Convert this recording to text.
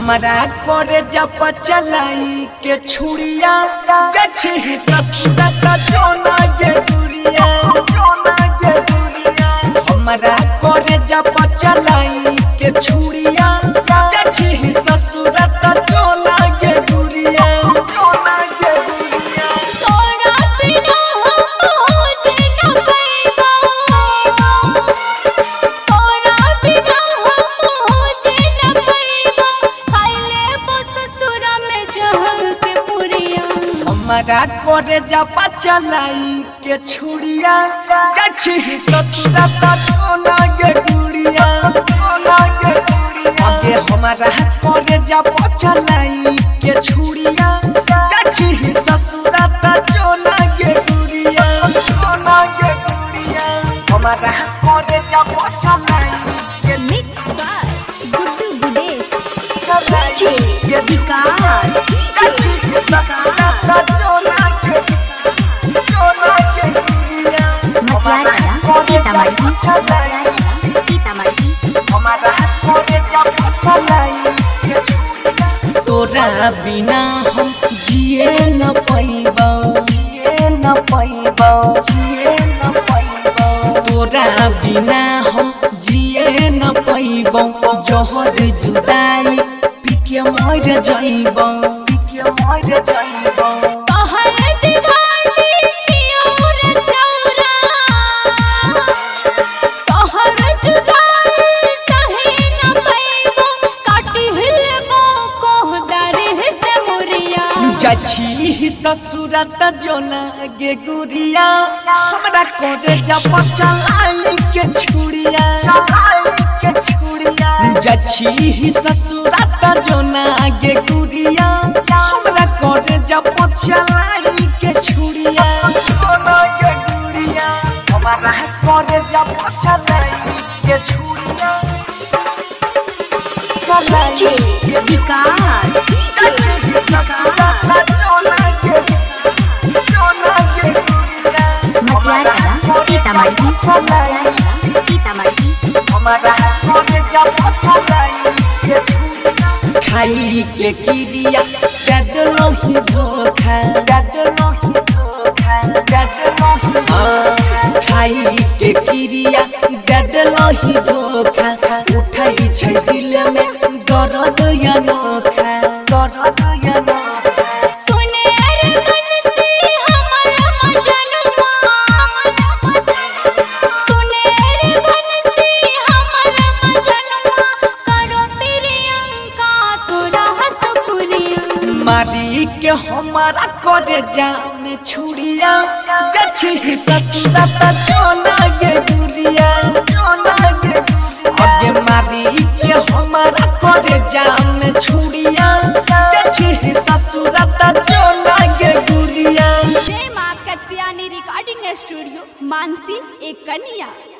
हमारा करे जब चलाई के छुड़िया जछि ससुरा का जोना के दुरिया हमारा करे जब चलाई के छुड़िया जछि ससुरा का जोना के दुरिया हमारा करे जब चलाई के छुड़िया जछि ससुरा का जोना के दुरिया आगे हमारा करे जब चलाई के छुड़िया जछि ससुरा का जोना के दुरिया हमारा करे जब चलाई के mix by Guddu Gudesh DJ Vikas तोरा बिना हम जिए न पैबौ तोरा बिना हम जिए न पैबौ जहर जुदाई पी के मर जाइबौ जछि ससुरा त जोना गे गुरिया हमरा करे जब चलाई के छुड़िया जछि ससुरा त जोना गे गुरिया हमरा करे जब चलाई के छुड़िया हमारा करे जब चलाई के छुड़िया डीजे विकास खाई के किरिया ददलो ही धोखा खाई के किरिया ददलो ही धोखा उठाई छै दिल में दर्द अनोखा मारी के हमारा करे जाम छुड़िया जछि ससुरा त जोना गे दुरिया आगे मारी के हमारा करे जाम छुड़िया जछि ससुरा त जोना गे दुरिया। जय मां कत्यानी रिकॉर्डिंग स्टूडियो मानसी एक कन्या।